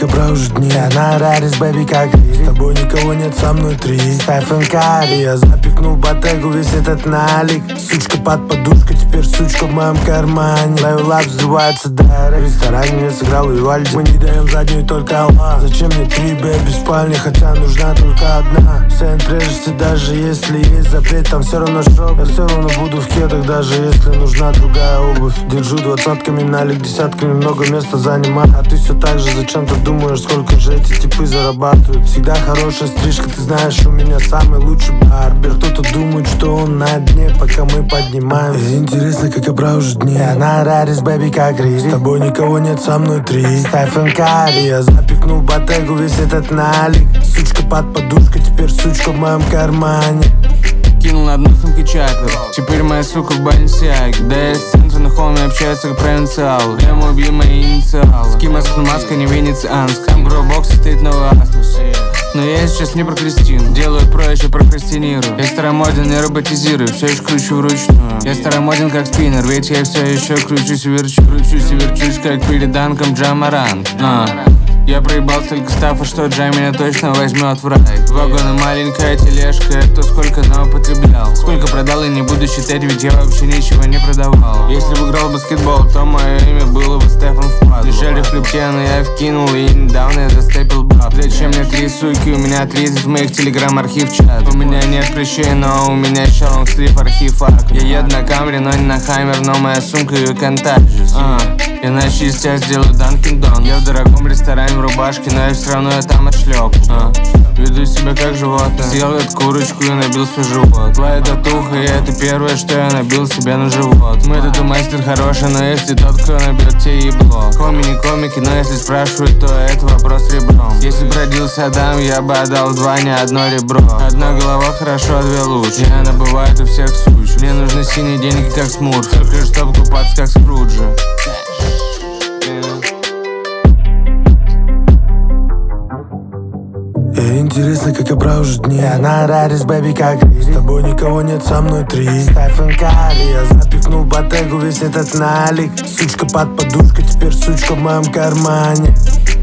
и провожу дни. Я на Рарис, бэби, как Рис. С тобой никого нет, со мной три. Стефан Карри, я запихнул в ботегу весь этот налик. Сучка под подушкой, теперь сучка в моем кармане. Ловил лап, взрывается дайрект. В ресторане мне сыграл Вивальди. Мы не даем заднюю, только Аллах. Зачем мне три бэби в спальне, хотя нужна только одна. Сент режешься, даже если есть запрет, там все равно шоу. Я все равно буду в кедах, даже если нужна другая обувь. Держу двадцатками налик, десятками много места занимаю. А ты все так же зачем-то думаешь, сколько же эти типы зарабатывают. Всегда хорошая стрижка, ты знаешь, у меня самый лучший барбер. Кто-то думает, что он на дне, пока мы поднимаемся. И интересно, как я провожу дни. Я на Рарис, бэби, как Рис. С тобой никого нет, со мной три. Стефан Карри, я запихнул в ботегу весь этот налик. Сучка под подушкой, теперь сучка в моем кармане. Кинул на одну сумку чапер. Теперь моя сука в Бalenciaga. Да я с центра на холме общается как провинциал. Прям убей мои инициалы. Ски Москва, маска, не венецианск. Там гробокс стоит новый асмус. Но я сейчас не прокрастину. Делаю проще, прокрастинирую. Я старомоден, не роботизирую. Все еще кручу вручную. Я старомоден как спиннер. Ведь я все еще кручусь и верчу. Кручусь и верчусь, как перед данком Джамарант. Я проебал столько стафа, что Джай меня точно возьмет в рай. Вагон и маленькая тележка, это сколько наупотреблял. Сколько продал и не буду считать, ведь я вообще ничего не продавал. Если бы играл в баскетбол, то мое имя было бы Стефан Впадло. Лежали в хребте, но я вкинул, и недавно я застепил баб. Зачем мне 3 суки, у меня 30 моих телеграм-архив чат. У меня нет прыщей, но у меня еще лонгслив архив акт. Я еду на Камри, но не на Хаймер, но моя сумка ее контажит. Иначе из тебя сделаю Данкин Дон. Я в дорогом ресторане в рубашке, но я все равно я там отшлеп. Веду себя как животное. Съел эту курочку и набил свой живот. Лает татуха, и это первое, что я набил себе на живот. Мой тату-мастер хороший, но если тот, кто набьет тебе ебло. Хоми не комики, но если спрашивают, то это вопрос ребром. Если бы родился Адам, я бы отдал 2, не одно ребро. Одна голова хорошо, а 2 лучше. И она бывает у всех суч. Мне нужны синие деньги, как Смурф. Только чтоб купаться, как Скруджи. И интересно, как я провожу дни. Я на Рарис, бэби, как Рис. С тобой никого нет, со мной три. Стефан Карри, я запихнул в ботегу весь этот налик. Сучка под подушкой, теперь сучка в моем кармане.